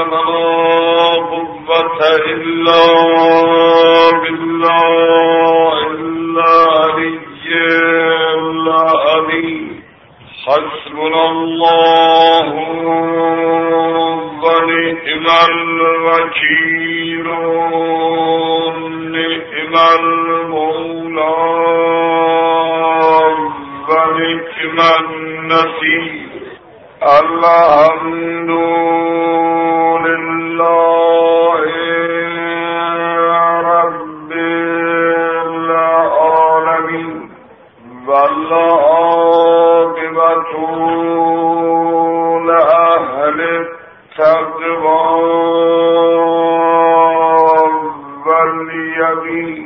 ولا قوة إلا بالله العلي العظيم. حسبنا الله ونعم الوكيل نعم المولى ونعم النصير. الحمد لله رب العالمين والعاقبة لأهل التقوى واليقين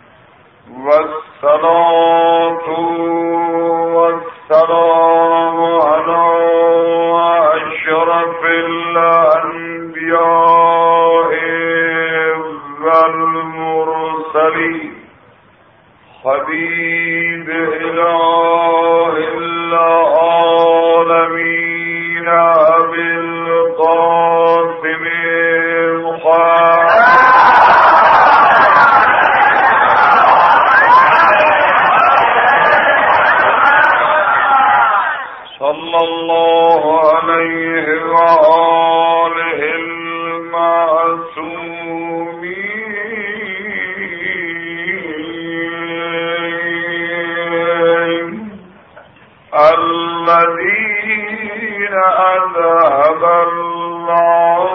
والصلاة والسلام على أشرف الأنبياء والمرسلين حبيب إله العالمين أبي القاسم محمد صلى الله عليه وآله المعصومين الذين أذهب الله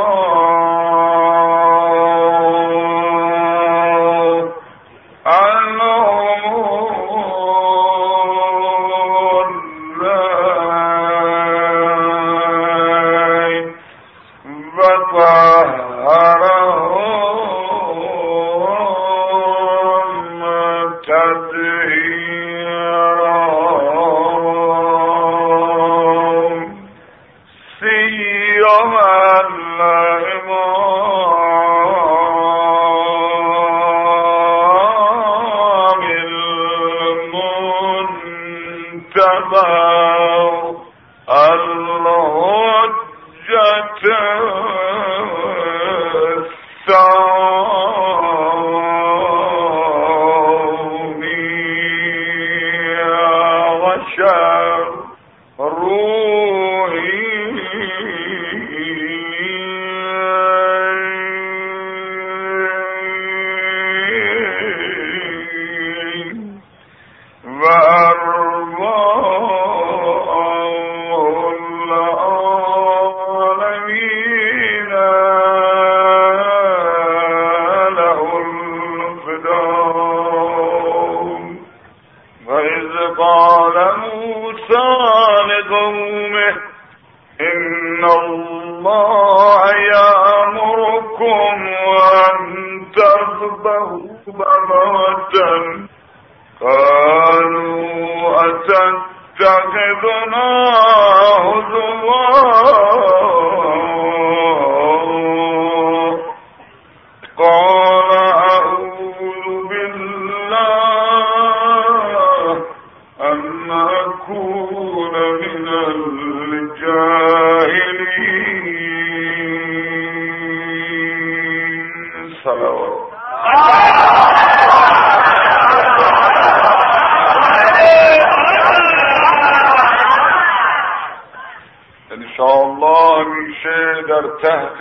تحت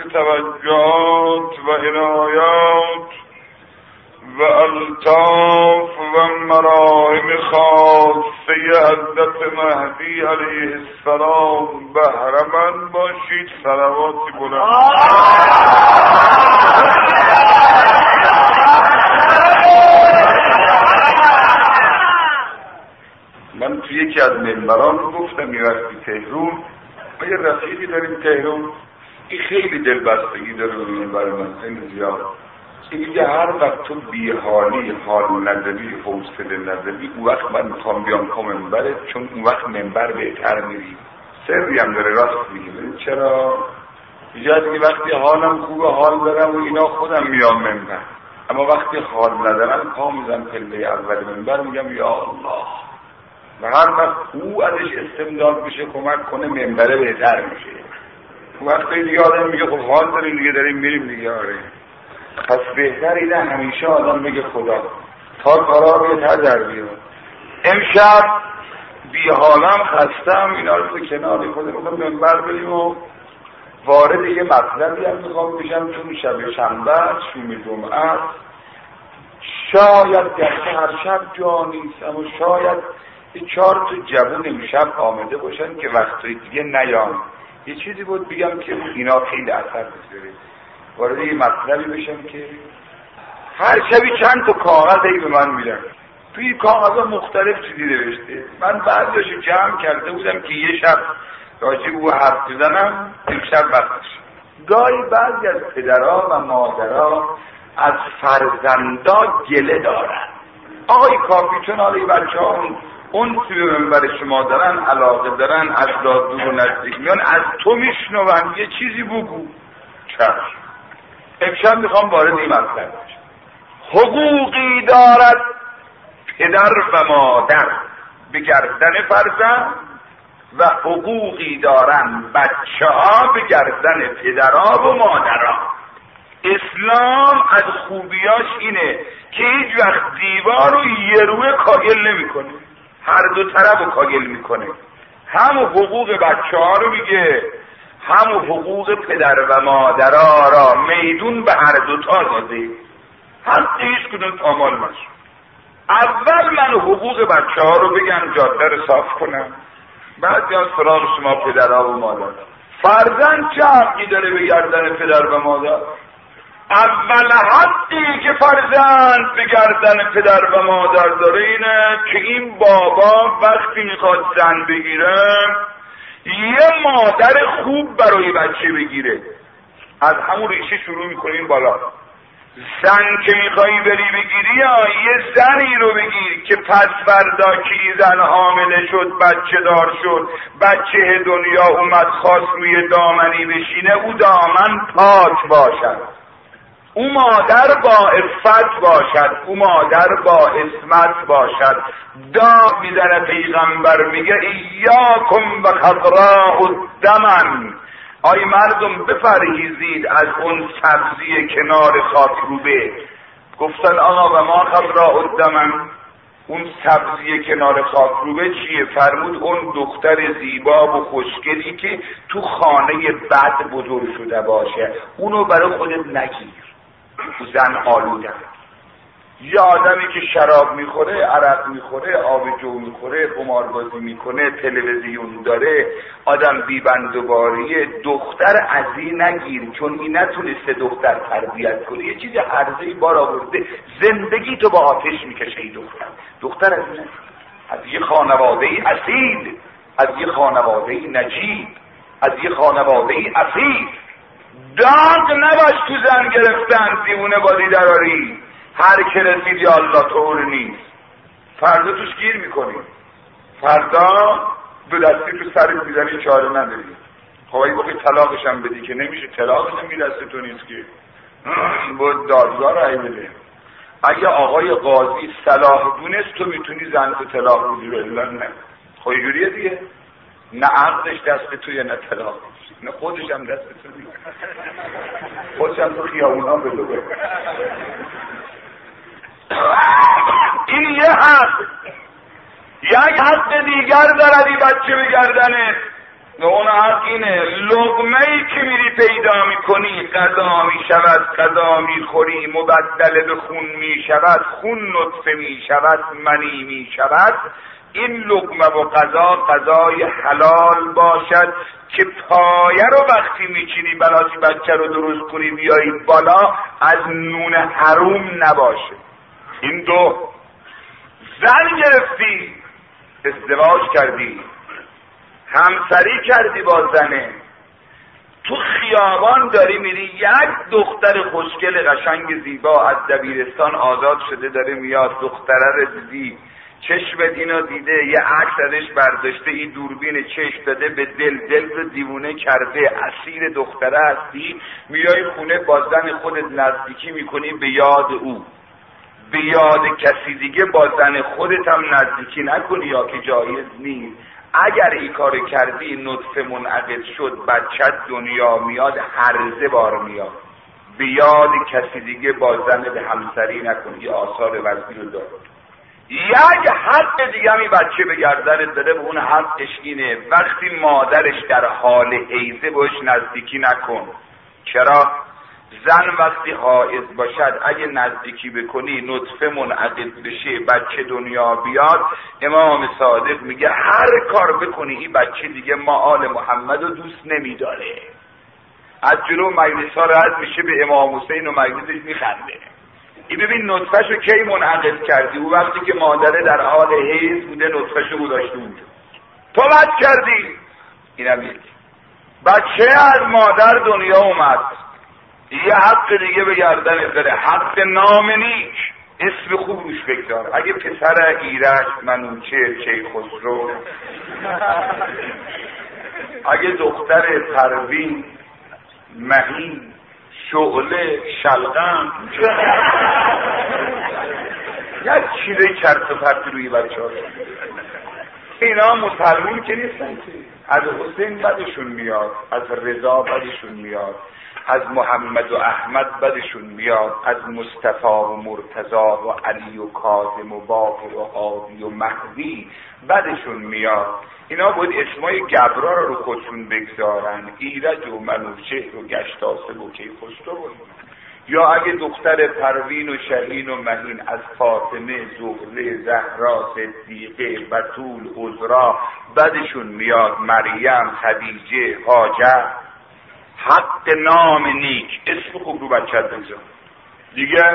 توجهات و عنایات و الطاف و مراهم خاصه حضرت مهدی علیه السلام بهره‌مند باشید. صلواتی بلند. من توی یکی از منبران گفتم می‌رفتی تهران و یه رفیقی داریم تهران، این خیلی دلبستگی داره روی منبر من، خیلی زیاد. این میگه هر وقت تو بیحالی، حال نداری، حوصله نداری، اون وقت من میخوام بیام تو منبرت، چون اون وقت منبر بهتر میری. سری هم داره، راست میگه. چرا؟ میگه دیگه وقتی حالم خوبه، حال دارم و اینا، خودم میام منبر، اما وقتی حال ندارم پا میزنم پله اول منبر، میگم یا الله. و هر وقت او ازش استمداد بشه کمک کنه، منبره بهتر میشه. وقتی دیگه آدم میگه خب حال داریم دیگه داریم میریم دیگه. آره پس بهتر اینه همیشه آدم بگه خدا تا کارا رو در بیاد. امشب بی حالم خستم، اینا رو به کنار خودم میخوام منبر بریم و وارد یه مطلبی هم میخوام بشم چون شب شنبه شوم جمعه شاید گرچه هر شب جا نیستم و شاید 4 تا جوون امشب آمده باشن که وقتی دیگه نیان. یه چیزی بود بگم که اینا خیلی اثر بذاره، وارد یه مطلبی بشم که هر شبی چند تا کاغذی به من میدن، توی کاغذها مختلف چیزی نوشته. من بعضیاشو جمع کرده بودم که یه شب راجع به او حرف بزنم، امشب وقتش. گاهی بعضی از پدرها و مادرها از فرزندا گله دارن. آقای کافی چون حالا بچه ها اون توی منبر شما دارن، علاقه دارن، از دور و نزدیک میان، از تو میشنون یه چیزی بگو. چشم. امشب میخوام وارد این مطلب بشم. حقوقی دارد پدر و مادر به گردن فرزند و حقوقی دارن بچه ها به گردن پدرها و مادرها. اسلام از خوبیاش اینه که هیچ وقت دیوار رو یه روی کاگل نمی کنه، هر دو طرف رو کاگل میکنه. هم حقوق بچه ها رو میگه، هم حقوق پدر و مادرها را میدون به هر دو تا داده، هم هیچ کدوم پامال نشد. اول من حقوق بچه ها رو بگم جاده رو صاف کنم، بعد یا سراغ شما پدرها و مادر. فرزند چه حقی داره به گردن پدر و مادر؟ اول حقی که فرزند به گردن پدر و مادر داره اینه که این بابا وقتی میخواد زن بگیره یه مادر خوب برای بچه بگیره. از همون ریشه شروع میکنیم بالا. زن که میخوایی بری بگیری یا یه زنی رو بگیر که پس فردا که زن حامله شد، بچه دار شد، بچه دنیا اومد خواست روی دامنی بشینه، او دامن پاک باشد، او مادر با عفت باشد، او مادر با عصمت باشد. داد میزنه پیغمبر میگه ایاکم و خضراء الدمن، آی مردم بپرهیزید از اون سبزی کنار خاکروبه. گفتن آقا و ما خضراء الدمن، اون سبزی کنار خاکروبه چیه؟ فرمود اون دختر زیبا و خوشگلی که تو خانه بد بزرگ شده باشه، اونو برای خودت نگیر، زن آلوده. یه آدمی که شراب میخوره، عرق میخوره، آب جو میخوره، قماربازی میکنه، تلویزیون داره، آدم بیبندوباریه، دختر از این نگیر چون این نتونسته دختر تربیت کنه، یه چیز عرضه‌ای بار آورده، زندگی تو با آتش میکشه این دختر از این، از یه خانواده اصیل، از یه خانواده نجیب، از یه خانواده اصیل. داغ نباش تو زن گرفتن، دیونه بازی دراری، هر که رسید یا الله طور نیست، فردا توش گیر میکنی، فردا دو دستی تو سرت میزنی، چاره نداری. خب اگه بخوای طلاقش هم بدی که نمیشه، طلاقش هم دست تو نیست که بود دادگاه رای بده. اگه آقای قاضی صلاح دونست تو میتونی زن تو طلاق بدی، الا نه. خب اینجوریه دیگه، نه عقدش دست توی نه طلاق، نه خودش هم دست تو دیگه، خودش هم تو خیابونا بلوه. این یه حق. یک حق دیگر دارد این بچه به گردنت، و اون حق اینه لقمه‌ای که میری پیدا میکنی غذا میشود، غذا میخوری مبدل به خون میشود، خون نطفه میشود، منی میشود. این لقمه و غذای حلال باشد که پایه رو وقتی میچینی بناسی بچه رو درست کنی بیایی بالا از نون حروم نباشه. این دو. زن گرفتی، ازدواج کردی، همسری کردی با زنه، تو خیابان داری میری، یک دختر خوشگل قشنگ زیبا از دبیرستان آزاد شده داره میاد، دختره رو دیدی، چشمت اینو دیده، یه عکس ازش برداشته، این دوربین چشم داده به دل رو دیوونه کرده، اسیر دختره هستی، میای خونه با زن خودت نزدیکی میکنی به یاد او، به یاد کسی دیگه با زن خودت هم نزدیکی نکنی یا که جایز نیست. اگر این کار کردی نطفه منعقد شد، بچت دنیا میاد، هرزه بار میاد، به یاد کسی دیگه با زن به همسری نکنی، آثار وضعی رو داره. یک حق دیگه می بچه به گردنت داره، به اون حقش اینه وقتی مادرش در حال حیضه باش نزدیکی نکن. چرا؟ زن وقتی حائض باشد اگه نزدیکی بکنی نطفه منعقد بشه، بچه دنیا بیاد، امام صادق میگه هر کار بکنی این بچه دیگه ما آل محمد رو دوست نمیداره. از جلو مجلس ها رد میشه، به امام حسین و مجلسش میخنده. این ببین نطفهشو کی منعقد کردی؟ او وقتی که مادره در حال حیض بوده نطفهشو گذاشته اونجا، تو بد کردی. اینم یک بچه از مادر دنیا اومد، یه حق دیگه به گردنت داره، حق نام نیک، اسم خوب روش بگذار. اگه پسر ایرج، منوچه، کیخسرو، اگه دختر پروین، مهین، شعله، شلغم، یک چیزه چرت و پرت روی بچه ها، اینا مسلمون که نیستن که. از حسین بدشون میاد، از رضا بدشون میاد، از محمد و احمد بدشون میاد، از مصطفی و مرتضی و علی و کاظم و باقر و هادی و مهدی بدشون میاد. اینا باید اسمای گبرا رو خودشون بگذارن، ایرج و منوچهر و گشتاسب و کیخسرو. یا اگه دختر پروین و شهین و مهین از فاطمه، زهره، زهرا، صدیقه، بتول، عذرا بدشون میاد، مریم، خدیجه، هاجر. حق نام نیک، اسم خوب رو بچت بگذار. دیگه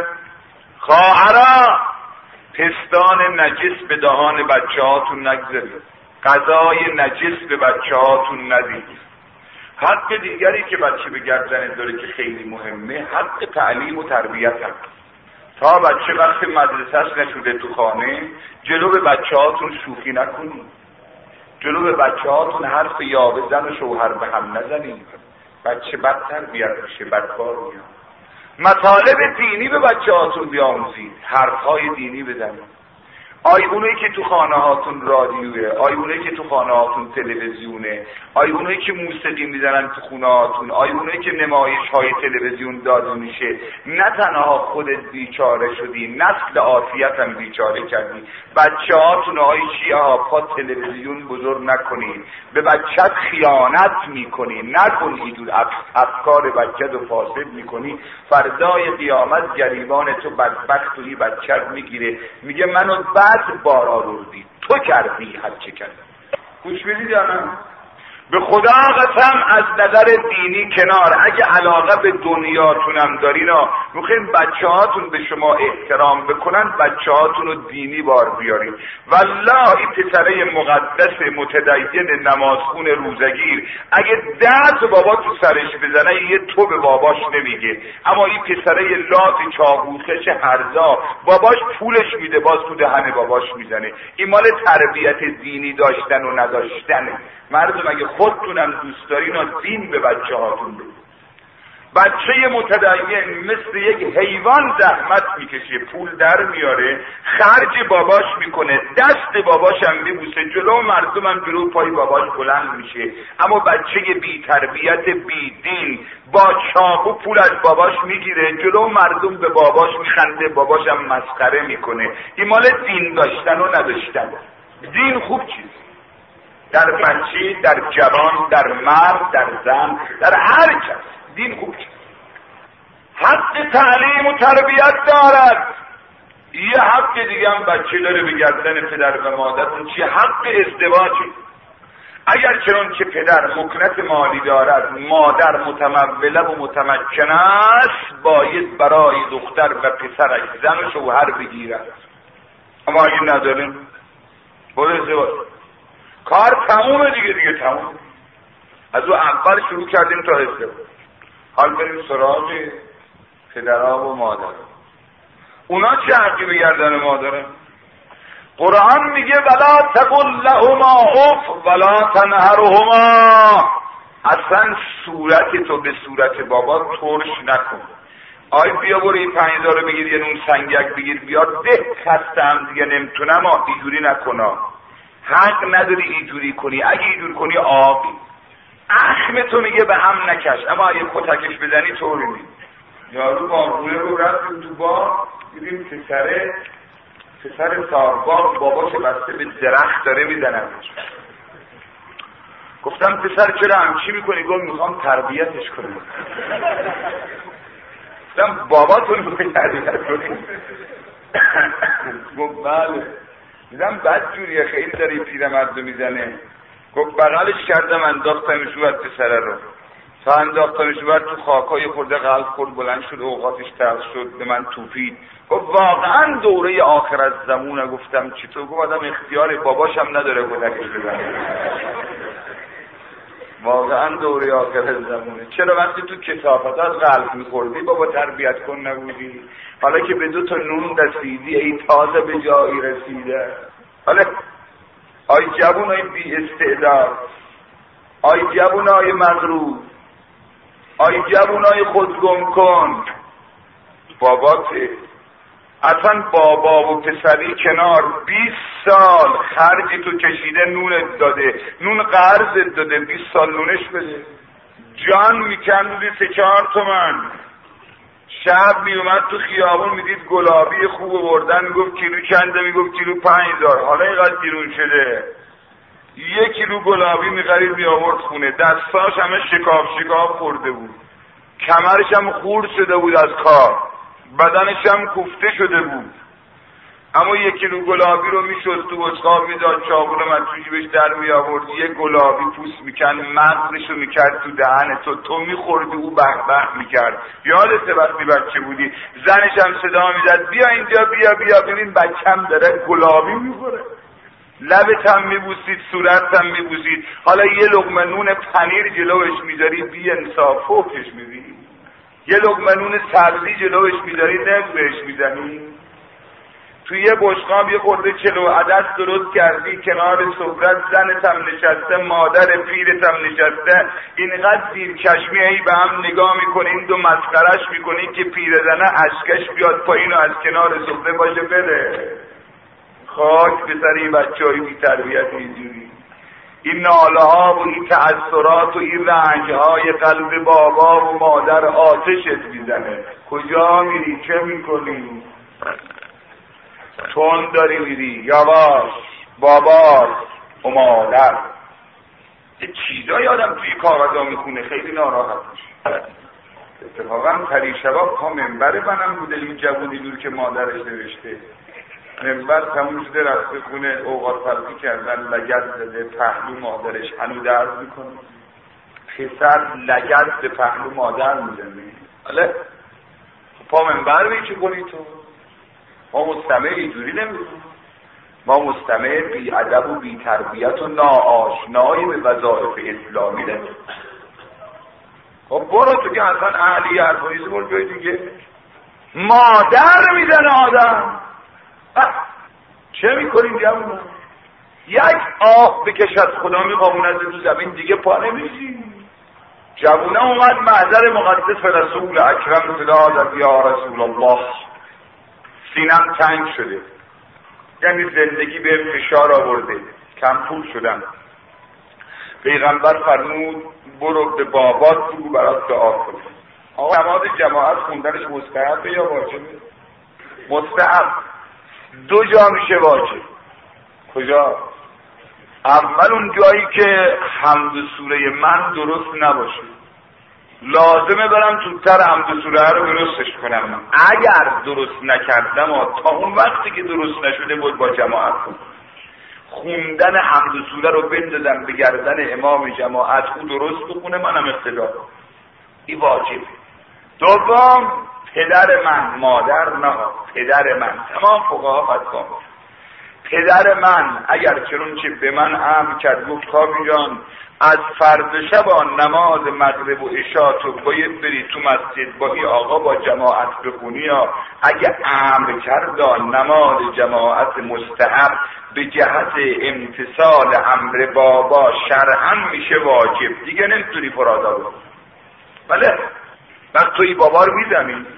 خواهرا پستان نجس به دهان بچه هاتون نگذارید، غذای نجس به بچه هاتون ندید. حق دیگری که بچه به گردن داره که خیلی مهمه، حق تعلیم و تربیت هست. تا بچه وقت مدرسه‌اش نشده تو خانه، جلو به بچه هاتون شوخی نکنید، جلو به بچه هاتون حرف یاوه زن و شوهر به هم نزنید، بچه بد تربیت میشه، بدکار میاد. مطالب دینی به بچه هاتون بیاموزید، حرفهای دینی بزنید. آی اونایی که تو خانه هاتون رادیوه، آی اونایی که تو خانه هاتون تلویزیونه، آی اونایی که موسیقی میزنن تو خونه هاتون، آی اونایی که نمایش های تلویزیون داده میشه، نه تنها خودت بیچاره شدی، نسل عافیت هم بیچاره کردی. بچه هاتون آی شیعه ها پا تلویزیون بزرگ نکنید، به بچت خیانت میکنی، نکنی اینجور افکار بچت رو فاسد میکنی، فردای قیامت گریبان تو بدبخت توی بچت میگیره، میگه منو بعد بار آوردی، تو کردی هر چه کردی. گوش بدید یا نه؟ به خدا قسم از نظر دینی کنار، اگه علاقه به دنیاتونم دارین، میخواین بچه هاتون به شما احترام بکنن، بچه هاتون رو دینی بار بیارین. والله این پسره مقدس متدین نمازخون روزگیر اگه 10 بابا تو سرش بزنه یه تو به باباش نمیگه، اما این پسره لات چاقوخش هرزا باباش پولش میده باز تو دهن باباش میزنه. این مال تربیت دینی داشتن و نداشتنه. مردم اگه خودتونم دوست دارین و دین به بچه هاتون بدید. بچه متدین مثل یک حیوان زحمت میکشه، پول در میاره، خرج باباش میکنه، دست باباش هم میبوسه، جلو مردم هم جلو پای باباش بلند میشه. اما بچه بی تربیت بی دین با چاقو پول از باباش میگیره، جلو مردم به باباش میخنده، باباش هم مسخره میکنه. این مال دین داشتن و نداشتن. دین خوب چیز در بچه، در جوان، در مرد، در زن، در هر کس دین خوب چیز. حق تعلیم و تربیت دارد. یه حق دیگه هم بچه داره به گردن پدر و مادر، اون چیه؟ حق ازدواجی. اگر چنانچه پدر مکنت مالی دارد، مادر متموله و متمکن است، باید برای دختر و پسرش زن و شوهر بگیرد. اما اگه نداریم برو ازدواج، کار تمومه دیگه تموم. از او اول شروع کردیم تا ازدواج. حال بریم سراغ پدرها و مادر. اونا چه حقی به گردن مادرن؟ قرآن میگه ولا تقل لهما اف ولا تنهرهما. اصلا صورت تو به صورت بابا ترش نکن. آی بیا برو این 5000 رو بگیر، یه نون سنگک بگیر بیار، ده خستم دیگه نمیتونم، اینجوری نکنا. حق نداری اینجوری کنی، اگه اینجور کنی آبی. اخم تو میگه به هم نکش، اما اگه کتکش بزنی طوری نیست. یارو باغوله رو رفتیم تو باغ، دیدیم پسر سارباغ باباش بسته به درخت داره میزنمش. گفتم پسر چرا همچی میکنی؟ گفت میخوام تربیتش کنم. گفتم باباتون میخوای تربیت کنی؟ گفت بله. دیدم بد جوریه، خیلی داره پیرمرد رو میزنه. گفت بغلش کردم انداختمش رو از پسره رو، تا انداختمش رو تو خاکای خورده قلب خورد، بلند شد، اوقاتش تلخ شد، به من توپید. گفت واقعا دوره آخر از زمونه. گفتم چطور؟ گفت آدم اختیار باباش هم نداره کتکش بزنه. واقعا دوره آخر از زمونه. چرا وقتی تو کثافت از قلب میخوردی بابا تربیت کن نبودی؟ حالا که به 2 تا نون رسیدی ای تازه به جایی رسیده. حالا آی جوونای بی استعداد، آی جوونای مغرور، آی جوونای خودگم کن، باباته. اصلا بابا و پسری کنار، 20 سال خرج تو کشیده، نونت داده، نون قرضت داده، 20 سال نونش بده. جان میکندی 3-4 تومن. شب میومد تو خیابون میدید گلابی خوب بردن، میگفت کیلو چنده؟ میگفت کیلو 5000. حالا اینقدر گرون شده. 1 کیلو گلابی میخرید میآورد خونه، دستاش همه شکاف خورده بود، کمرش هم خورد شده بود از کار، بدنش هم کوفته شده بود. اما 1 کیلو گلابی رو میشست تو بشقاب میداد، چاقو رو من تو جیبش در میآورد، 1 گلابی پوست میکن، مغزش رو میکرد تو دهن تو میخوردی، او بخ میکرد. یادته وقتی بچه بودی زنش هم صدا میزد بیا اینجا، بیا ببین بچم داره گلابی میخوره. لبت هم میبوسید، صورت هم میبوسید. حالا 1 لقمه نون پنیر جلوش میذاری، بی انصاف فوقش میدی. 1 لقمه نون سبزی جلوش میذاری، نقبش میزنی. توی یه بشقاب یه خورده 40 عدس درست کردی، کنار سفرت زنت هم نشسته، مادر پیرت هم نشسته، اینقدر زیر چشمی ای به هم نگاه میکنین، 2 مسخرش میکنین که پیرزنه اشکش بیاد پایین و از کنار سفره باشه بره. خاک به سر این بچه‌های بی تربیت اینجوری. این ناله ها و این تأثرات و این رنج های قلب بابا و مادر آتشت میزنه. کجا میری؟ چه میکنی؟ تون داری میری، یواش، بابا و مادر. یه چیزایی آدم توی کاغذها میخونه خیلی ناراحت میشه. اتفاقا پریشبا پا منبر منم بوده، این جوونی دور که مادرش نوشته منبر تموم شده رفته خونه، اوقات فرقی کردن، لگد زده پهلو مادرش، هنو درد میکنه. پسر لگد به پهلو مادر میزنه. حالا پا منبر بی چه کنی تو؟ ما مستمع اینجوری نمیدونیم. ما مستمع بی ادب و بی تربیت و ناآشنایی به وظایف اسلامی نمیدونیم. خب برو تو که اصلا اهلی حرفانیزی برو جای دیگه. مادر میزنه آدم. چه میکنیم جوونا؟ یک آه بکش از خدا میخوامون از تو زمین دیگه پا نمیشیم. جوونا اومد محضر مقدس رسول اکرم صدا یا رسول الله، سینم تنگ شده، یعنی زندگی به فشار آورده، کم پول شدم. پیغمبر فرمود برو به بابات بگو برات دعا کنه. آقا نماز جماعت خوندنش مستحب یا واجبه؟ مستحب. 2 جا میشه واجب. کجا؟ اول اون جایی که حمد سوره من درست نباشه، لازمه برم زودتر حمد سوره رو درستش کنم. اگر درست نکردم تا اون وقتی که درست نشده بود با جماعت کنم. خوندن حمد سوره رو بندازم به گردن امام جماعت، او درست بخونه منم اقتدا، این واجبه. دوم پدر من، مادر نه، پدر من. تمام فقها فتوا میدن پدر من اگر چنانچه به من امر کرد گفت کامی جان از فرد شب نماز مغرب و عشا تو باید بری تو مسجد با این آقا با جماعت بخونی، یا اگه امر کرد نماز جماعت مستحب به جهت امتثال امر بابا شرعا میشه واجب، دیگه نمیتونی فرادا بکنی. بله وقت توی بابا رو میزنی.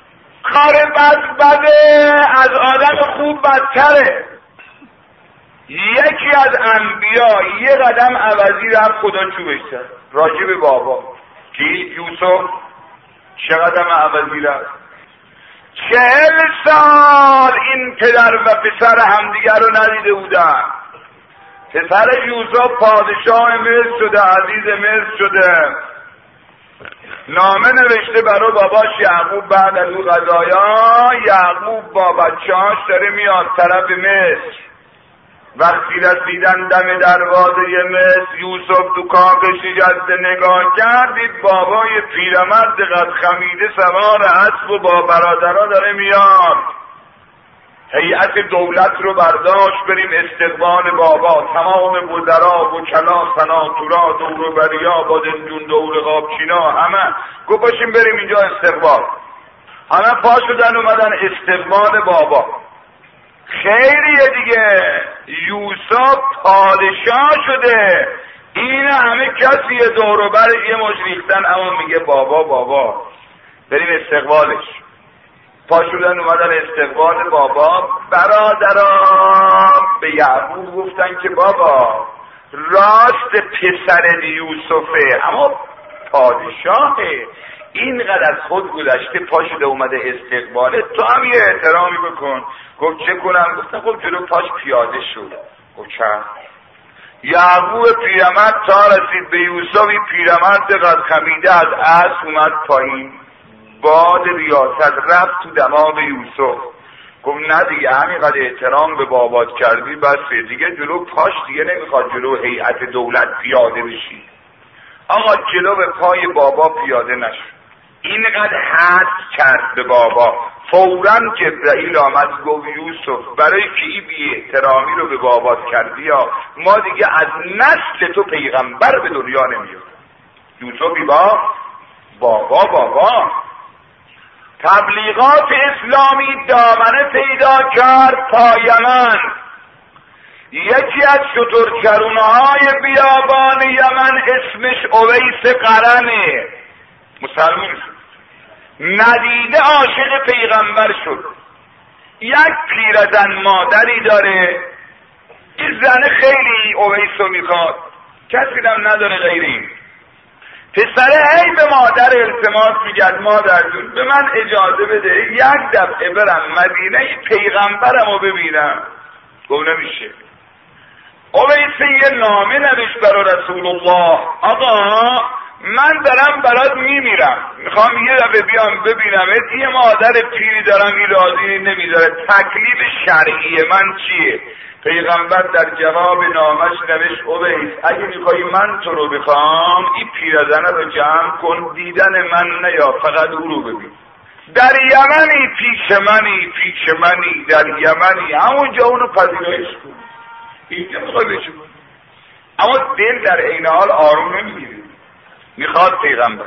کار بده از آدم خوب بدتره. یکی از انبیا یه قدم عوضی رفت خدا چوبش زد راجع به بابا. کی؟ یوسف. چه قدم عوضی رفت؟ 40 سال این پدر و پسر همدیگر رو ندیده بودن. پسر یوسف پادشاه مصر شده، عزیز مصر شده، نامه نوشته برای باباش یعقوب. بعد از اون قضایا یعقوب با بچه‌هاش داره میاد طرف مصر. وقتی رسیدن دم دروازه مصر، یوسف تو کاخش نشسته نگاه کرد، دید بابای پیرمرد قد خمیده سوار اسب و با برادرها داره میاد. هیئت دولت رو برداشت بریم استقبال بابا. تمام وزرا، وکلا، سناتورا، دوروبریا، بادنجون، دور قابچینا، همه گفت باشیم بریم اینجا استقبال. همه پا شدن اومدن استقبال بابا. خیریه دیگه، یوسف پادشاه شده، این همه کسی دوروبر یه مش ریختن، اما میگه بابا بابا بریم استقبالش. پا شدن اومدن استقبال بابا. برادران به یعقوب گفتن که بابا راست پسر یوسفه اما پادشاهه، اینقدر از خود گذشته پا شده اومده استقباله، تو هم یه احترامی بکن. گفت چه کنم؟ گفتن خب جلو پاش پیاده شد. گفت چه؟ یعقوب پیرمرد تا رسید به یوسف، این پیرمرد قد خمیده از اسب اومد پایین، باد ریاست رفت تو دماغ یوسف. گفت نه دیگه همینقدر احترام به بابات کردی بسه دیگه، جلو پاش دیگه نمیخواد جلو هیئت دولت پیاده بشی. آقا جلو به پای بابا پیاده نشد. اینقدر حد کرد به بابا. فوراً جبرائیل آمد گفت یوسف برای که این بی احترامی رو به بابات کردی یا ما دیگه از نسل تو پیغمبر به دنیا نمیاد. یوسفی با بابا تبلیغات اسلامی دامنه پیدا کرد تا یمن. یکی از شترچرونه‌های بیابان یمن اسمش اویس قرنه، مسلمان شد، ندیده عاشق پیغمبر شد. یک پیرزن مادری داره، این زن خیلی اویس رو میخواد، کسی هم نداره غیر این. پسره هی به مادر التماس میگرد مادر جون به من اجازه بده یک دفعه برم مدینه پیغمبرم رو ببینم. گفت نمیشه. اویس یه نامه نوشت برای رسول الله، آقا من دارم برات میمیرم، میخوام یه دفعه بیام ببینمت، یه مادر پیری دارم این راضی نمیذاره، تکلیف شرعی من چیه؟ پیغمبر در جواب نامش نوشت اویس اگه میخوایی من تو رو بخوام این پیرزنه رو جمع کن، دیدن من نیا، فقط او رو ببین. در یمنی پیش منی در یمنی، همونجا اونو پذیرایش کن، اینجا میخوای بشون. اما دل در این حال آروم نمیگیره، میخواد پیغمبر.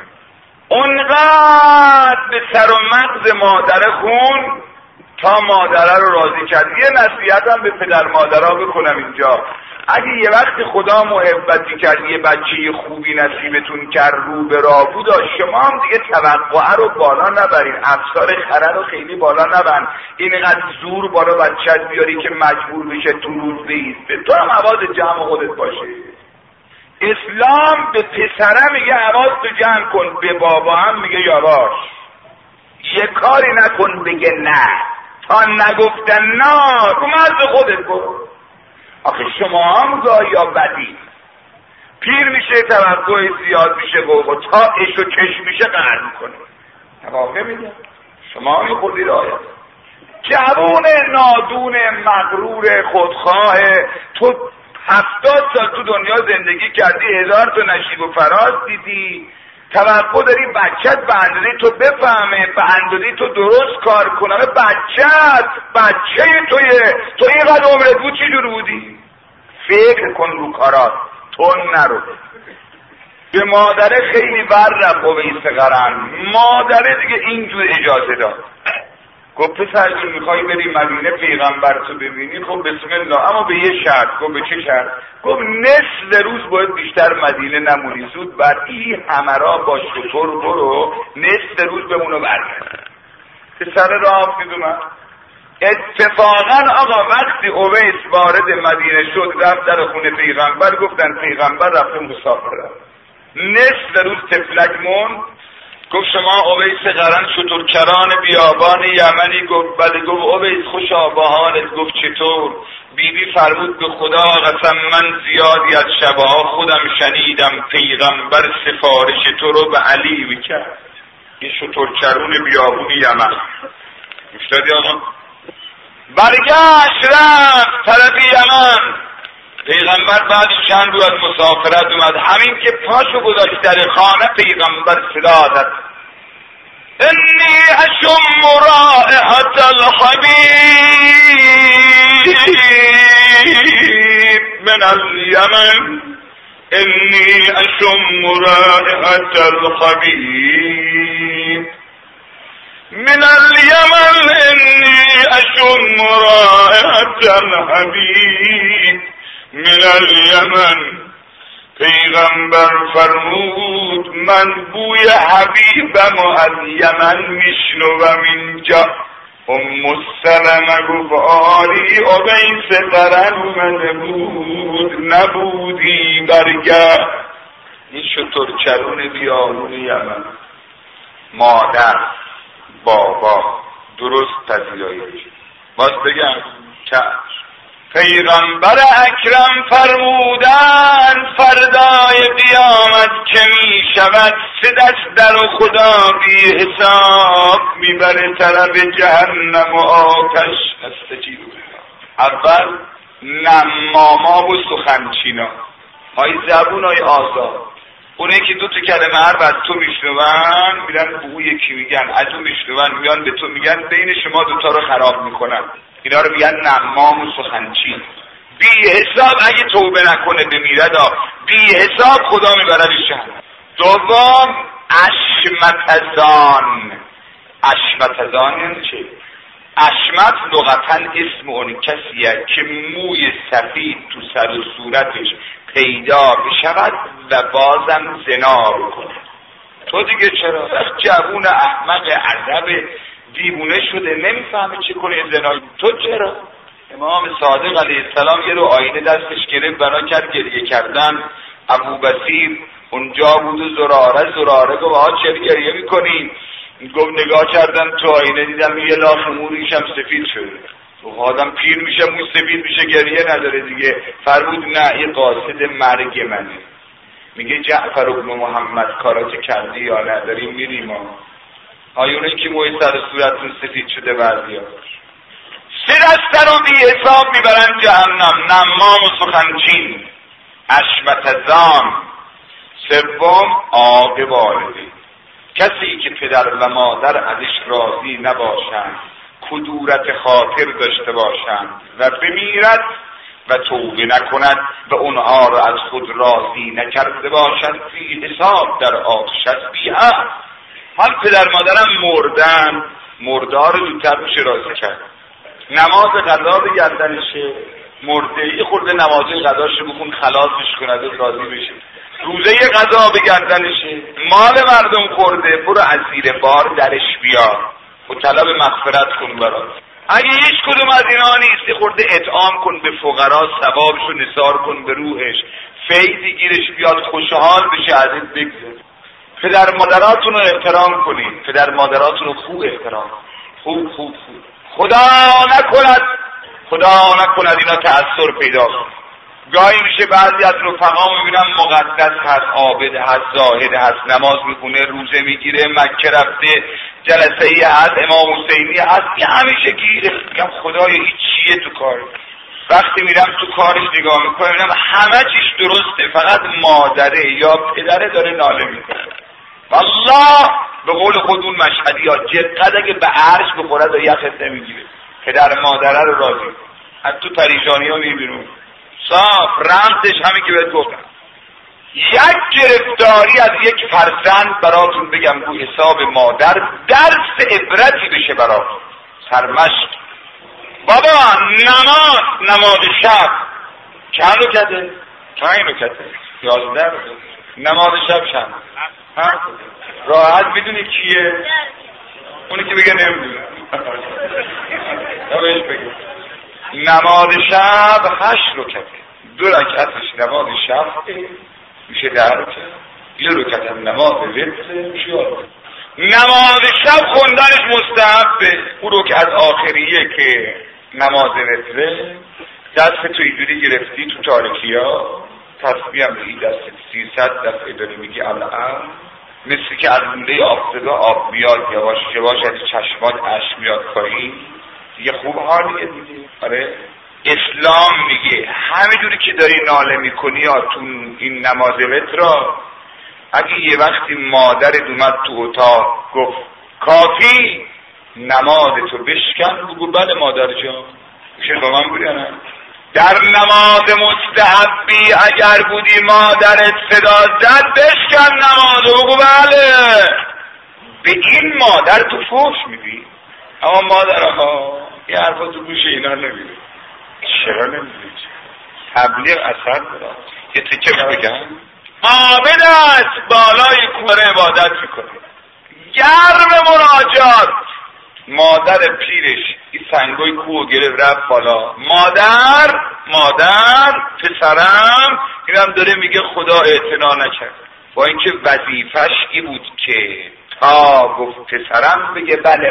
اونقدر به سر و مغز مادر خون تا مادره رو راضی کرد. یه نصیحت هم به پدر مادرها بکنم اینجا، اگه یه وقت خدا محبتی کرد یه بچه خوبی نصیبتون کرد رو به راه بود، شما هم دیگه توقعه رو بالا نبرین، افسار خره رو خیلی بالا نبرین، اینقدر زور بالا بچت بیاری که مجبور بشه تو روز بیسته. تو هم حواظ جمع خودت باشه. اسلام به پسره میگه حواظ تو جمع کن، به بابا هم میگه یواش، یه کاری نکن بگه نه، تا نگفتن نه رو مرز خودت برو. آخه شما هم گاهی بدی پیر میشه، توقع زیاد میشه، و تا اش و چشم میشه قهر میکنه. واقع میگه شما هم خودی رایت. جوون نادون مغرور خودخواه، تو 70 سال تو دنیا زندگی کردی، 1000 تا نشیب و فراز دیدی، توقع داری بچت به اندازه تو بفهمه، به اندازه تو درست کار کنه. بچه تویه، تو اینقدر عمرت بود چی جور بودی؟ فکر کن رو کارات، تون نرو. به مادره خیلی بر رفت اویس قرن، مادره دیگه اینجور اجازه داد. گفت پسر جون میخوایی بری مدینه پیغمبر تو ببینی؟ خب بسم الله، اما به یه شرط. گفت به چه شرط؟ گفت نصف روز باید بیشتر مدینه نمونی، زود بر این همراه با شطور برو، نصف روز بمونو برگرد. پسر راه افتید اومد، اتفاقا آقا وقتی اویس وارد مدینه شد رفت در خونه پیغمبر، گفتن پیغمبر رفته مسافره، نصف روز تفلک مون. گفت شما اویس قرن شترکران بیابان یمنی؟ گفت بله. گفت اویس خوشا با حالت؟ گفت چطور؟ بیبی فرمود به خدا قسم من زیادی از شبها خودم شنیدم پیغمبر سفارش تو رو به علی میکرد. این شترکرون بیابون یمن افتادی آقا. برگشت رفت طرف یمن. پیغمبر بعد چند روز از مسافرت اومد، همین که پاشو گذاشت در خانه پیغمبر صدا زد انی اشم رائحة الحبیب من الیمن، انی اشم رائحة الحبیب من الیمن، انی اشم رائحة الحبیب من الیمن. پیغمبر فرمود من بوی حبیبم و از یمن میشنوم اینجا. ام سلمه گفت آری اویس قرن اومده بود نبودی برگرد. این شترچرون بیابون یمن، مادر بابا درست پذیرایی. باز بگم که پیغمبر اکرم فرمودن فردای قیامت که می شود 3 دست در خدا بی حساب میبره طرف جهنم و آتش. اول نماما و سخنچینا، های زبون های آزاد، اونه که 2 کلمه هر بعد تو میشنون میرن به او یکی میگن، از او میشنون میان به تو میگن، بین شما 2 رو خراب میکنن. اینا رو میگن نمام و سخنچین. بی حساب اگه توبه نکنه بمیرد، بی حساب خدا میبردش جهنم. دوم اشمتزان. اشمتزان یعنی چه؟ اشمت لغتاً اسم اون کسیه که موی سفید تو سر و صورتش پیدا بشود و بازم زنا بکنه. تو دیگه چرا؟ جوون احمق عذب دیوونه شده نمیفهمه چه کنه زنا. تو چرا؟ امام صادق علیه السلام یه رو آینه دستش گرفت بنا کرد گریه کردن. ابو بصیر اونجا بود و زراره گفت آقا چرا گریه میکنی؟ گفت نگاه کردم تو آینه دیدم یه لاخ موریشم سفید شده. تو آدم پیر میشه مو سفید میشه گریه نداره دیگه. فرمود نه این قاصد مرگ منه. میگه جعفر ابن محمد کاراتو کردی یا نه؟ داریم میریم آیونه که موی سر صورتون سفید شده بعضی ها 3 دست رو بی حساب میبرن جهنم. نمام و سخنچین، اشمتزان. سوم عاق والدین، کسی که پدر و مادر ازش راضی نباشند، کدورت خاطر داشته باشند و بمیرد و توبه نکند و اونها را از خود راضی نکرده باشند بی حساب در آتش است. هم پدر مادرم مردن، مردار رو زودتر میشه راضی کرد. نماز قضا به گردنشه، مرده یه خورده نماز قضاش بخون خلاصش کند و راضی بشه. روزه قضا به گردنشه، مال مردم خورده، برو از زیر بار درش بیار و طلب مغفرت کن برات. اگه هیچ کدوم از اینا نیست، یه خورده اطعام کن به فقرا، ثوابشو نثار کن به روحش، فیضی گیرش بیاد خوشحال بشه ازت بگذر. پدر مادراتون رو احترام کنید، پدر مادراتون رو خوب احترام، خوب خدا نکند اینا تأثیر پیدا کنه. گاهی میشه بعضی از رفقا میبینم مقدس هست، عابد هست، زاهد هست، نماز میخونه، روزه میگیره، مکه رفته، جلسه ای هست، امام حسینی هست، یه همیشه گیره. میگم خدای این چیه تو کار؟ وقتی میرم تو کارش نگاه میکنم میبینم همه چیش درسته، فقط مادره یا پدره داره ناله میکنه. والله به قول خودون مشهدی ها جقد اگه به عرش بخورد و یخت نمیگیره. پدر مادره رو راضی کن. از تو پریشانی ها میبینون صاف رمزش همین که بهت گفتم. یک گرفتاری از یک فرزند براتون بگم رو حساب مادر درس عبرتی بشه براتون. سرمشق بابا نماز شب چند رکعته؟ 5 رکعته 11 نماز شب چند؟ راحت میدونی کیه؟ اونی که بگه نمیدونه. بهش بگم نماز شب 8 رکعته، 2 رکعتش نماز شب میشه 10 رکعت، 1 رکعت هم نماز وتر میشه 11. نماز شب خوندنش مستحبه. اون رکعت آخریه که نماز وتره، دست تو اینجوری گرفتی تو تاریکیا، تسبیح هم بگی دست 300 دفعه داری میگی الان، مثل که از لوله آفتابه آب میاد یواش یواش از چشمات اشک میاد پایین، دیگه خوب حالیه دیگه. آره اسلام میگه همینجوری که داری ناله میکنی یا تو این نماز وتر، اگه یه وقتی مادرت اومد تو اتاق گفت کافی نمازتو بشکن، بگو بله مادر جان. میشه با من بودی نه؟ در نماز مستحبی اگر بودی مادرت صدا زد بشکن نمازو، بگو بله. به این مادر تو فحش میدی. اما مادرها یه حرفا تو گوش اینا نمیده. چرا نمیده؟ تبلیغ اثر داره. یه تکه بگم عابد است بالای کوره عبادت میکنه، گرم مناجات. مادر پیرش این سنگای کوه گرفت رفت بالا، مادر پسرم اینم داره میگه خدا اعتنا نکرد، با اینکه وظیفش این بود که تا گفت پسرم بگه بله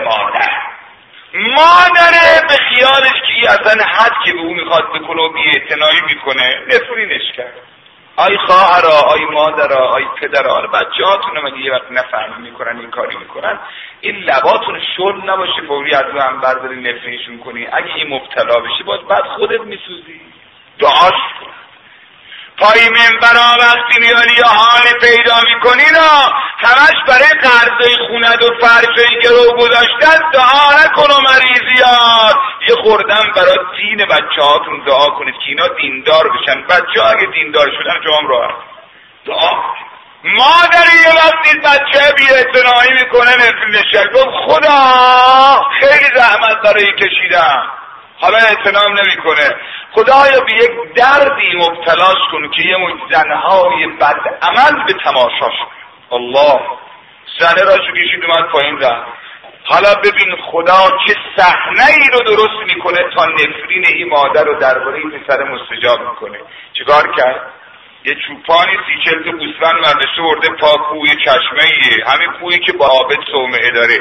مادره به خیالش که اصلا حد که به اون میخواد بکنه و بی اعتنایی میکنه نفرینش کرد. آی خواهرها، آی مادرها، آی پدرها، بچه هاتون مگه یه وقت نفهم میکنن این کاری میکنن، این لباتون شل نباشه فوری از رو هم برداری نفرینشون کنی. اگه این مبتلا بشی باید بعد خودت میسوزی. دعاش کن. پای منبرها وقتی میانی یا حالی پیدا میکنی را همش برای قرضای خوند و فرشای گرو گذاشتن دعا نکن و مریضیات. یه خوردم برای دین بچه هاتون دعا کنید که اینا دیندار بشن. بچه ها اگه دیندار شدن شما هم راحت دعا. مادری یه وقتی بچه بی اعتنایی میکنه نفرینش گفت خدا خیلی زحمت برای کشیدم حالا اعتنام نمیکنه، خدایا به یک دردی مبتلاش کن که یه زنهای بد عمل به تماشاش کن. الله زنه را شو کشید اومد پایین رفت. حالا ببین خدا چه صحنه ای رو درست میکنه تا نفرین این مادر رو درباره این پسر مستجاب میکنه. چیکار کرد؟ یه چوپانی 30-40 تا گوسفند مردشه ورده پا کوی چشمه ایه، همین کویی که با عابد صومعه داره.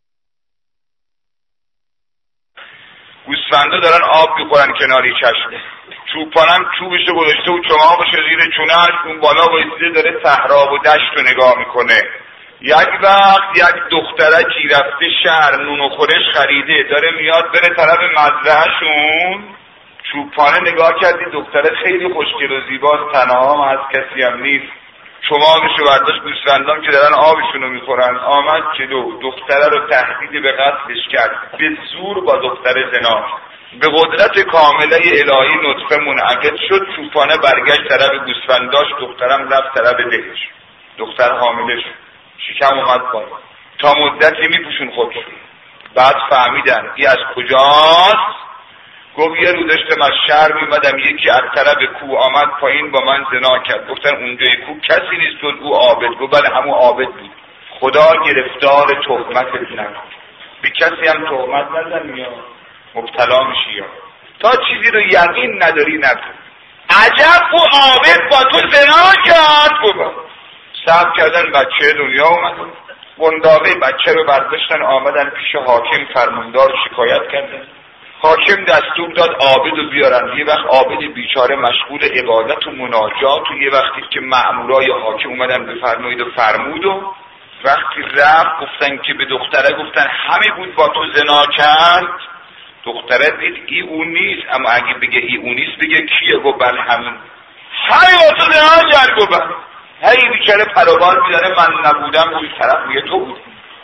گوسفندا دارن آب میخورن کناری چشمه، چوپانم چوبشو گذاشته و چماقش زیر چونه‌اش اون بالا وایسیده داره صحرا و دشت رو نگاه میکنه. یک وقت یک دخترکی رفته شهر نون و خورش خریده داره میاد بره طرف مزرعه‌شون، چوپانه نگاه کردی دختره خیلی خوشگل و زیباست، تنها هم از کسی هم نیست، چماقشو برداشت گوسفندان که دارن آبشونو میخورن آمد جلو، دختره رو تهدید به قتلش کرد، به زور با دختره زنا. به قدرت کامله الهی نطفه منعقد شد، چوپانه برگشت طرف گوسفنداش، دخترم رفت طرف دهش، دختر حامله شد، شکم اومد بالا، تا مدتی میپوشون خودشون. بعد فهمیدن این از کجاست، گفت یه رو داشتم از شهر میمدم یکی از طرف کوه آمد پایین با من زنا کرد. گفتن اونجای کوه کسی نیست جز او عابد. گفت بله همون عابد بود. خدا گرفتار تهمت نکن، به کسی هم تهمت نزن یا مبتلا میشی یا تا چیزی رو یقین نداری نکن. عجب او عابد با تو زنا کرد. گفت صبر کردن بچه دنیا اومد، قنداقه بچه رو برداشتن آمدن پیش حاکم فرماندار شکایت کردن. حاکم دستور داد عابد رو بیارن. یه وقت عابد بیچاره مشغول عبادت و مناجات و یه وقتی که مأمورای حاکم اومدن بفرمایید و فرمود و وقتی رفت گفتن که به دختره گفتن همه بود با تو زنا کرد. دختره دید ای اون نیست، اما اگه بگه ای اون نیست بگه کیه؟ گفت بله همون. همه با تو زنا کرد. گفت هی بیچاره پروبال میداره من نبودم اون طرف روی تو بود.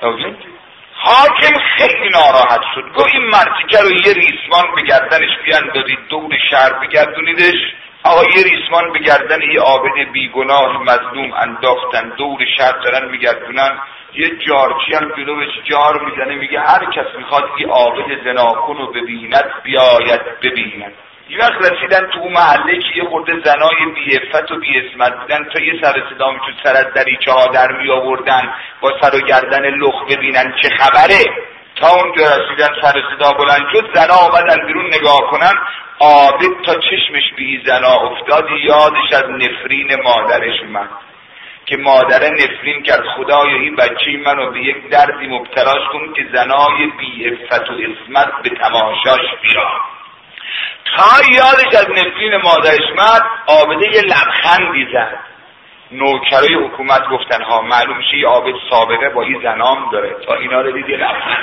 حاکم خیلی ناراحت شد. گفت این مرتیکه رو یه ریسمان به گردنش بیاندازید دور شهر بگردونیدش. آقا یه ریسمان به گردن یه عابد بیگناه مظلوم انداختن دور شهر دارن میگردونن. یه جارچی هم جلوش جار میزنه میگه هر کس میخواد این عابد زناکن رو ببیند بیاید ببیند. یه وقت رسیدن تو اون محله که یه خورده زنای بی عفت و بی اسمت بودن تا یه سر صدا میشد سر از دریچه ها در می آوردن با سر و گردن لخ ببینن چه خبره. تا اونجا رسیدن سر صدا بلند شد، زنا آمدن بیرون نگاه کنن. عابد تا چشمش به زنا افتاد یادش از نفرین مادرش اومد که مادر نفرین کرد، خدایا این بچه منو به یک دردی مبتلاش کن که زنای بی عفت و عصمت به تماشاش بیاد. تا یادش از نفرین مادرش اومد، عابده یه لبخندی زد. نوکرای حکومت گفتن ها معلوم میشه یه عابد سابقه با این زنام داره، تا اینا رو دید یه لبخند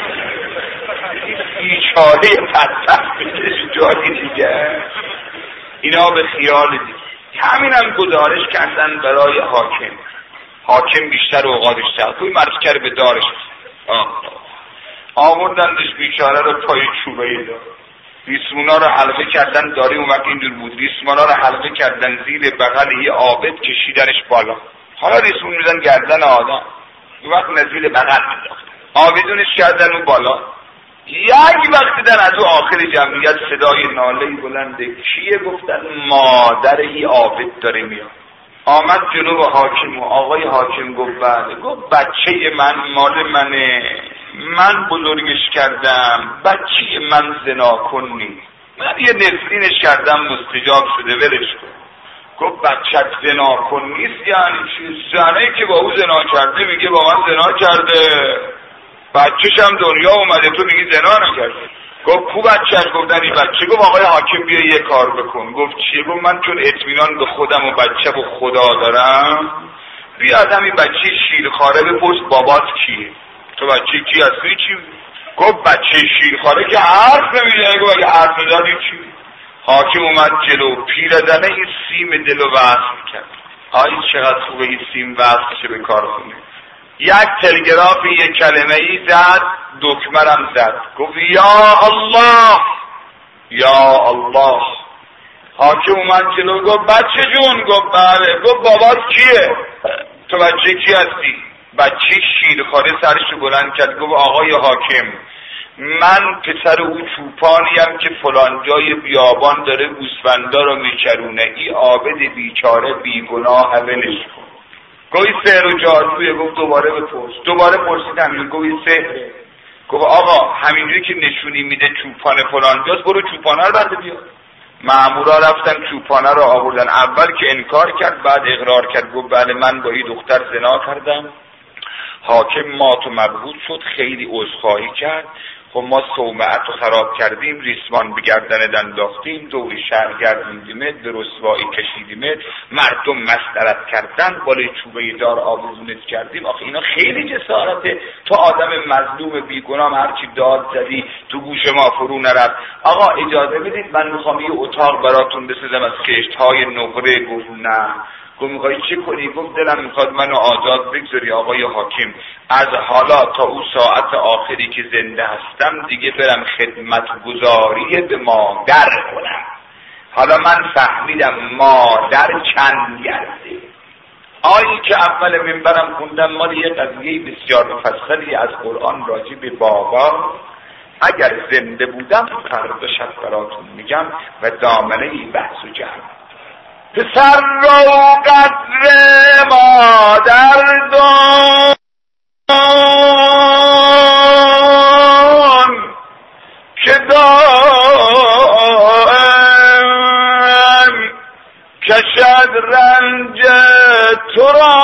بیچاره بدبخت بکش جایی دیگه. اینا به خیال دید. همین هم گزارش کردن برای حاکم بیشتر اوقاتش سخت توی مرکر به دارش آوردندش بیچاره رو پای چوبه‌ای دار، ریسمونا رو حلقه کردن، داری اون وقت اینجور بود، ریسمونا رو حلقه کردن زیر بغل یه عابد کشیدنش بالا. حالا ریسمون میزن گردن آدم، اون وقت نزیل بغل میداختن، عابدونش کردن اون بالا. یک وقت دیدن از اون آخر جمعیت صدای ناله‌ای بلنده، کیه؟ گفتن مادر این عابد داره میاد. آمد جلو حاکم و آقای حاکم گفت بله. گفت بچه من مال منه، من بزرگش کردم، بچه من زناکن نیست، من یه نفرینش کردم مستجاب شده ولش کن. گفت بچت زناکن نیست یعنی چی؟ زنه که با او زنا کرده میگه با من زنا کرده، بچه‌ش هم دنیا اومده تو میگی زنا نکرده. گفت کو بچه‌ش؟ گفتن این بچه. گفت آقای حاکم بیا یه کار بکن. گفت چیه؟ گفت من چون اطمینان به خودم و بچه و خدا دارم، بیا از همین بچه شیرخواره بپرس بابات کیه، تو بچه کی هستی چی؟ گفت بچه شیرخواره که حرف نمیزنه. گفت اگه حرف نزدی چی؟ حاکم اومد جلو، پیرزنه این سیم دلو وصل کرد. آی چقدر خوبه این سیم وصل شه به کار خونه. یک تلگراف یک کلمه ای زد، دکمرم زد، گفت یا الله یا الله. حاکم اومد جلو گفت بچه جون. گفت بله. گفت بابات کیه؟ تو بچه کی هستی؟ بچه شیرخواره سرشو بلند کرد گفت آقای حاکم من پسر او چوپانیم که فلان جای بیابان داره گوسفندا رو میچرونه، این عابد بیچاره بیگناه ولش کن. گوی سحر و جادویه. گفت دوباره بپرس. دوباره پرسید همین. گوی سحره. گفت آقا همینجوری که نشونی میده چوپان فلان جاست، برو چوپانه رو بنده بیا. مامورا رفتن چوپانه رو آوردن. اول که انکار کرد بعد اقرار کرد. گفت بله من با این دختر زنا کردم. حاکم مات و مبهوت شد، خیلی عذرخواهی کرد. خب ما صومعت رو خراب کردیم، ریسمان به گردن انداختیم، دور شهر گردوندیمت، به رسوایی کشیدیمت، مردم مسخرت کردن، بالای چوبه دار آویزونت کردیم. آخه اینا خیلی جسارته. تو آدم مظلوم بیگناه هرچی داد زدی تو گوش ما فرو نرفت. آقا اجازه بدید من میخوام یه اتاق براتون بسازم از کشت‌های نقره. گفت نه. گفت میخوایی چه کنی؟ گفت دلم میخواد منو آزاد بگذاری آقای حاکم، از حالا تا اون ساعت آخری که زنده هستم دیگه برم خدمت گزاری به مادر کنم. حالا من فهمیدم مادر چند گرده. آیی که اول منبرم خوندم مال یه قضیه بسیار مفصلی از قرآن راجع به بابا. اگر زنده بودم فردا شب براتون میگم و دامنه بحث و جمع. پسر رو قدر مادر دان که دائم کشد رنج تو را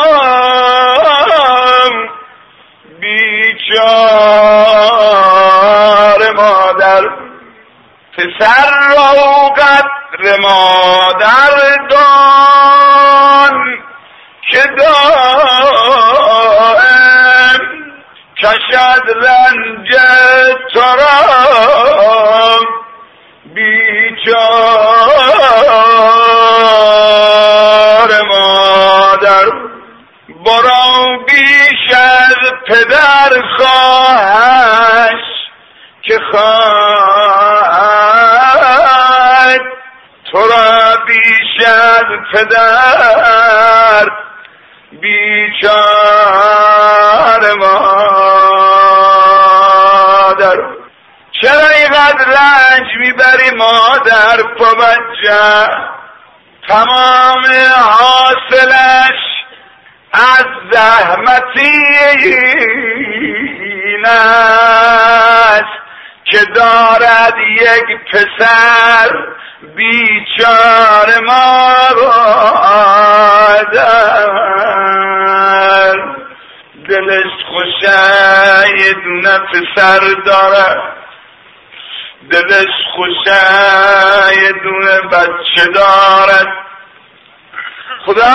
بیچاره مادر. پسر رو قدر مادر دان که دائم کشد رنج تو را بیچاره مادر. برو بیش از پدر خواهش که خواهد تو را بیش از پدر بیچاره مادر. چرا اینقدر رنج میبری مادر با بچه؟ تمام حاصلش از زحمتی است که دارد یک پسر بیچاره مادر، دلش خوشه یه دونه پسر داره، دلش خوشه یه دونه بچه دارد. خدا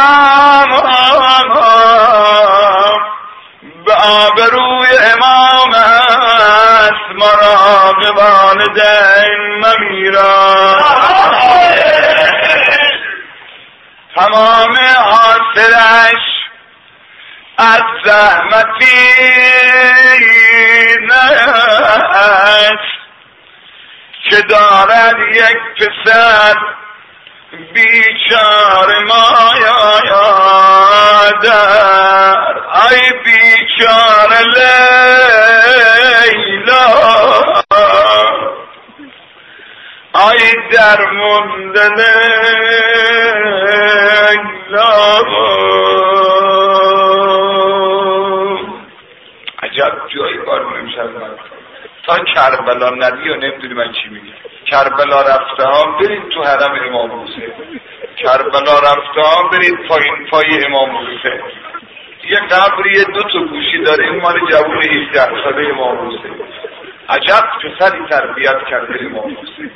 به آبروی امام است مراق والدین ممیرا. تمام حاصلش از زحمتی است که دارد یک پسر بیچاره مادر. ای بیچاره لیلا، ای درمونده لیلا. عجب جایی کار نمیشد. تا کربلا ندی و نمیدونی من چی میگم. کربلا رفته هم برید تو حرم امام حسین، کربلا رفته هم برید پایین پای امام حسین. یه قبری 2 تا گوشی داره، این مال جوون 18 ساله امام حسین. عجب پسری تربیت کرده امام حسین.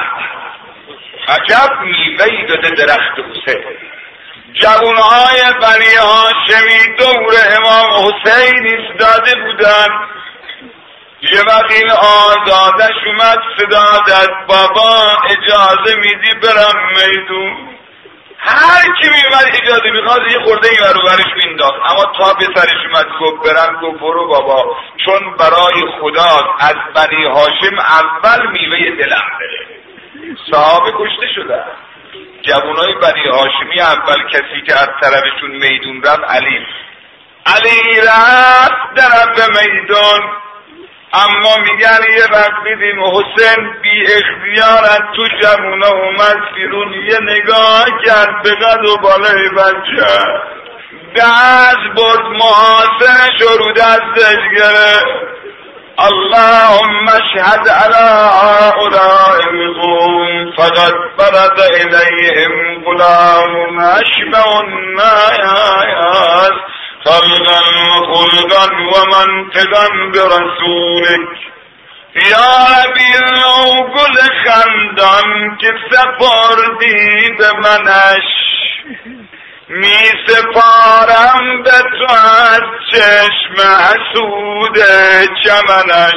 عجب میوه‌ای داده درخت حسین. جوانهای بنی هاشمی دور امام حسین ایستاده بودن. یه وقت این آزادش اومد صدا داد بابا اجازه میدی برم میدون. هر کی میومد اجازه میخواد یه خورده این ورو برش مینداخت، اما تا به سرش اومد گفت برم، گفت برو بابا، چون برای خدا از بنی هاشم اول میوه دلم بره. صحابه کشته شدن. جوانای بنی هاشمی اول کسی که از طرفشون میدون رفت علی رفت طرف میدون. اما میگن یه وقت دیدیم حسین بی اختیار از تو جمونه اومد بیرون، یه نگاه کرد به قد و بالای بچه، دست برد محاسنش رو دستش گرفت. اللهم اشهد علی هؤلاء القوم فقد برد الیهم غلام اشبه الناس خلقا وخلقا ومنطقا برسولك یا ربی گل خندان که سپردی به منش، می سپارم به تو از چشم حسود چمنش.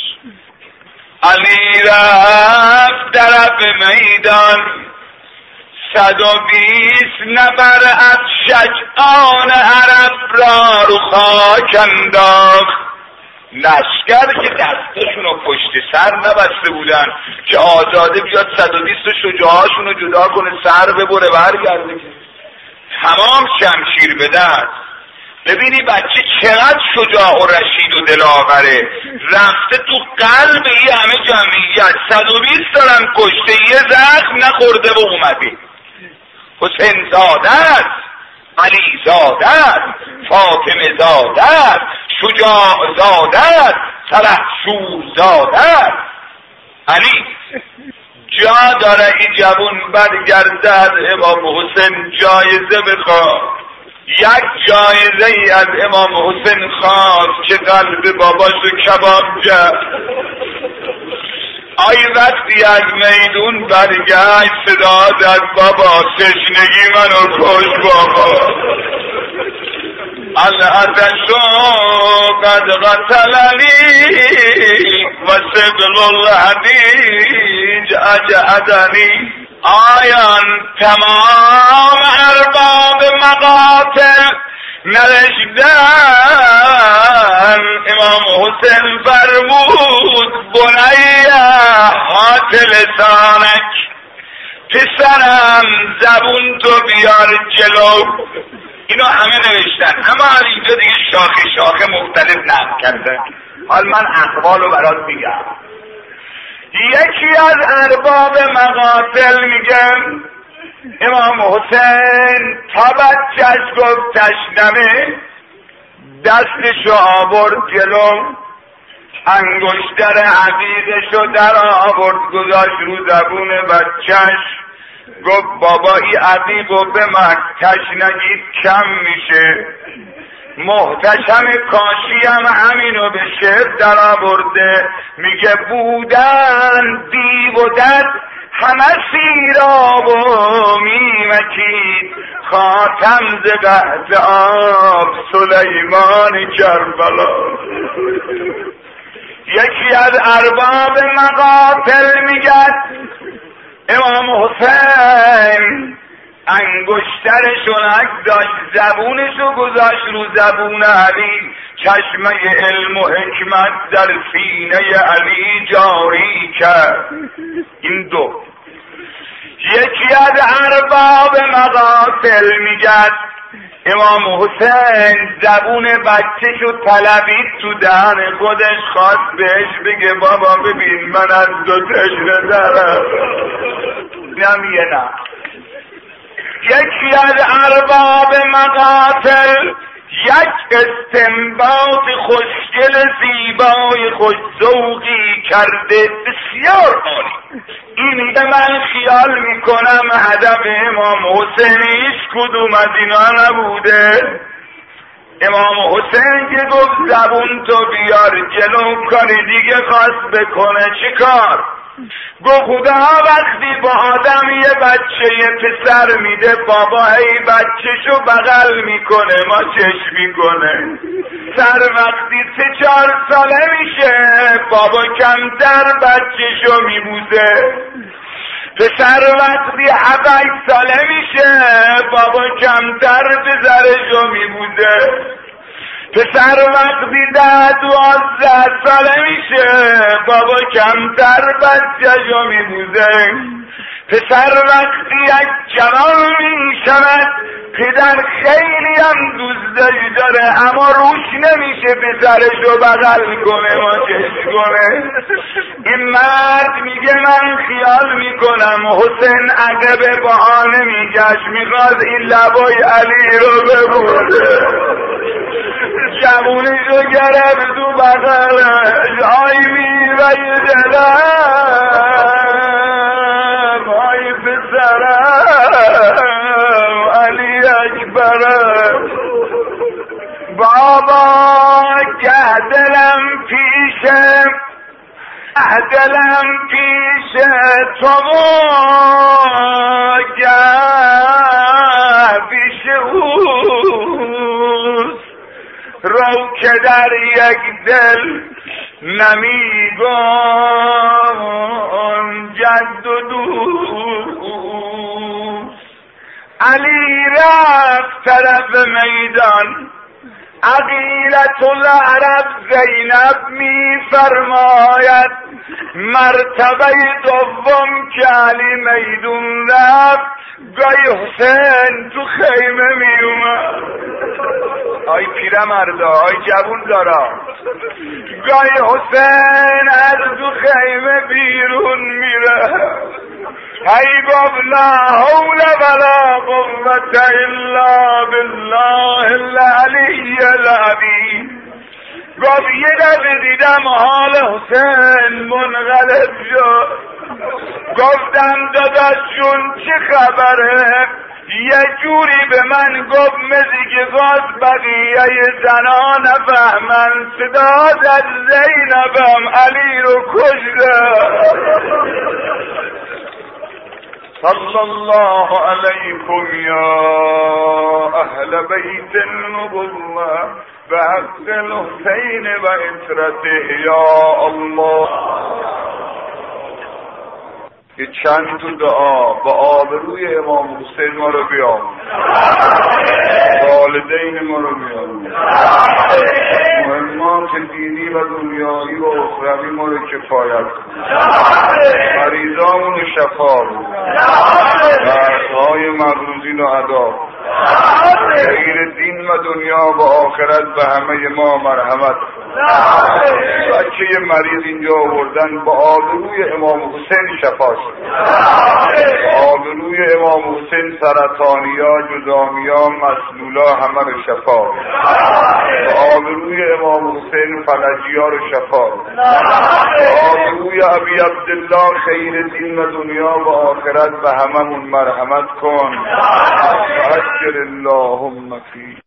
علی رفت طرف میدان 120 نفر از شجعان عرب را رو خاک انداخت. لشکر که دستشون رو پشت سر نبسته بودن که آزاده بیاد 120 شجاعاشون رو جدا کنه، سر ببره برگرده، تمام شمشیر به دست. ببینی بچه چقدر شجاع و رشید و دلاوره، رفته تو قلب این همه جمعیت 120 دارن کشته، یه زخم نخورده و اومده. حسین زاده، علی زاده، فاطمه زاده، شجاع زاده، سلحشور زاده. علی جا داره این جوون برگردد امام حسین جایزه بخواد. یک جایزه ای از امام حسین خواست که قلب باباشو کباب کرد. آی وقتی از میدون برگشت صدا داد بابا تشنگی منو کش بابا، العطشو قد قتلنی و سبل الحدیج اجعدنی. آیان تمام ارباب مقاتل نوشتن امام حسین فرمود بنیه هات لسانک، پسرم زبون تو بیار جلو. اینو همه نوشتن، اما اینجا دیگه شاخه شاخه مختلف نقل کردن. حال من اقوالو برات میگم. یکی از ارباب مقاتل میگن امام حسین تا بچه‌ش گفت تشنمه، دستشو آورد جلو، انگشتر عقیقشو در آورد گذاشت رو زبون بچهش، گفت بابا این عقیقو به من تشنگی کم میشه. محتشم کاشی هم همینو به شعر در آورده، میگه بودن دیو و دد همه سیراب و میمکید، خاتم ز قحط آب سلیمان کربلا. یکی از ارباب مقاتل میگه امام حسین انگشترشو نگذاشت، زبونشو گذاشت رو زبون علی، چشمه علم و حکمت در سینه علی جاری کرد. این دو. یکی از ارباب مقاتل میگد امام حسین زبون بچه‌شو طلبید تو دهن خودش، خواست بهش بگه بابا ببین من از دو تشنه دارم. نه. یکی از ارباب مقاتل یک استنباط خوشگل زیبای خوش‌ذوقی کرده بسیار عالی. این میگه من خیال میکنم هدف امام حسین هیچ کدوم از اینا نبوده. امام حسین که گفت زبون تو بیار جلو، کاری دیگه خواست بکنه. چه کار؟ گفت خدا وقتی با آدم یه بچه یه پسر میده، بابا ای بچه‌شو بغل میکنه، ما چش میکنه. سر وقتی 3-4 ساله میشه، بابا کمتر بچه‌شو میبوسه. پسر وقتی 7-8 ساله میشه، بابا کمتر پسرشو میبوسه. پسر وقتی 10-12 ساله میشه، بابا کمتر بچه‌شو میبوسه. پسر وقتی یک جوان میشود، پدر خیلی هم دوستش داره اما روش نمیشه پسرشو بغل کنه و چشم کنه. این مرد میگه من خیال میکنم حسین عقب بهانه میگشت، میخواست این لبای علی رو ببوسه. جوونشو گرفت تو بغلش، آی میوه دلم، آی پسرم علی اکبرم. بابا که دلم پیشه، دلم پیشه تو که پیش اوست، رو که در یک دل نمیگم جد و دوست. علی رفت طرف میدان، عقیلة العرب زینب می فرماید مرتبه دوم که علی میدون رفت، گای حسین تو خیمه می اومد. آی پیرمردا، آی جوون دارا، گای حسین از تو خیمه بیرون میره. هی گفت لا حول ولا قوة الا بالله العلی العظیم. گفت یه دفعه دیدم حال حسین منقلب شد، گفتم داداش جون چه خبره؟ یه جوری به من گفت مثل که خواست بقیه زنان نفهمن صدا از زینبم علی رو کشته. صلی الله علیکم یا اهل بیت النبوة و حق الحسین و عترته یا الله. یه چند تا دعا با آبروی امام حسین ما رو بیامون، والدین ما رو بیامون، مهمات دینی و دنیایی و اخروی ما رو کفایت کن، مریضامون رو شفا رو، مرزهای مغروزین رو ادا، غیر دین و دنیا و آخرت به همه ما مرحمت کن. بچه مریض اینجا آوردن، با آبروی امام حسین شفا شد، آبروی امام حسین سرطانیا، جذامیا، مسلولا همه رو شفا، آبروی امام حسین فلجیار شفا، آبروی ابی عبدالله خیر دین و دنیا و آخرت به هممون مرحمت کن. اجر اللهم فی